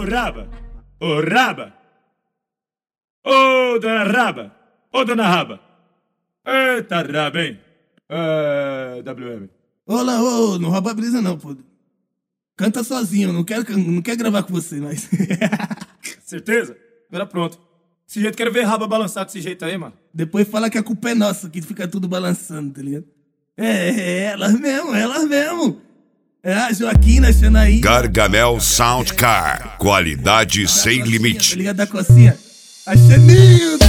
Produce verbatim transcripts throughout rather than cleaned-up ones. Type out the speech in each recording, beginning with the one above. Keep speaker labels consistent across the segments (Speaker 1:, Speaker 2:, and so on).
Speaker 1: Raba, ô Raba, ô dona Raba, ô dona Raba. Eita Raba, hein? É, W M.
Speaker 2: Olá, ô, não rouba a brisa não, pô. Canta sozinho, não quero, não quero gravar com você, mas...
Speaker 1: Certeza? Agora pronto. Desse jeito, quero ver Raba balançar desse jeito aí, mano.
Speaker 2: Depois fala que a culpa é nossa, que fica tudo balançando, tá ligado? É, é, elas mesmo, elas mesmo. É a Joaquina, Xanaí.
Speaker 3: Gargamel Soundcar, qualidade sem limite.
Speaker 2: Tá ligado da cocinha? A Xanilda.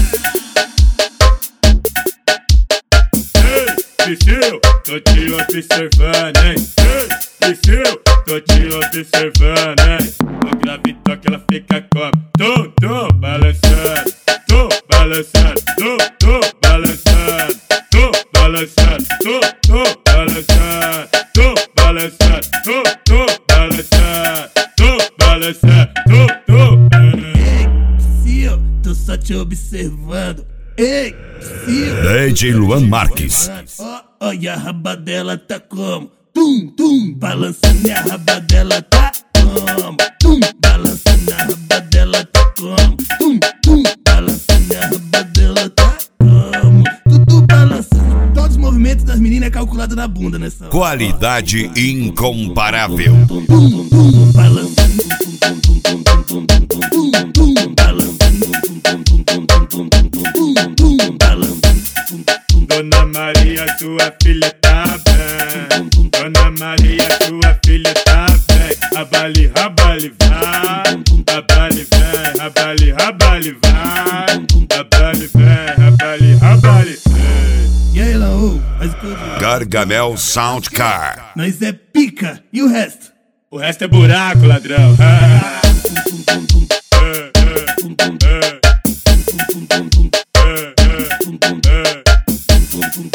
Speaker 1: Ei, bicho, tô te observando, hein? Ei, bicho, tô te observando, hein? No grave toque ela fica como? Tô, tô balançando, tô balançando, tô, tô balançando, tô balançando, tô, tô balançando, tô balançando, tô, tô balançando, tô balançando, tô, tô.
Speaker 2: Ei, Sil, tô só te observando. Ei, Sil.
Speaker 3: D J Luan Marques.
Speaker 2: Ó, ó, e a raba dela tá como? Tum, tum, balançando e a raba dela tá como? Tum, balançando a raba dela tá como? Tum, tum, balançando a raba dela tá como? Tudo balançando. Todos os movimentos das meninas é calculado na bunda nessa hora.
Speaker 3: Qualidade incomparável.
Speaker 2: Tum, tum, balançando. Tum, tum, tum, tum, tum, tum, tum, tum, tum, balançando. Tum, tum, tum, tum, tum, tum, tum, tum, tum, balançando.
Speaker 1: Dona Maria, sua filha tá bem. Dona Maria, sua filha tá bem. Rabali, rabali, vai. Rabali, vem, rabali, rabali, vai. Rabali, vem, rabali, rabali, vem.
Speaker 2: E aí, Laú, mas que eu digo?
Speaker 3: Gargamel Soundcar.
Speaker 2: Nós é pica, e o resto?
Speaker 1: O resto é buraco, ladrão.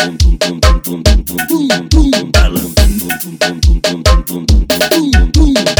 Speaker 2: Balançando.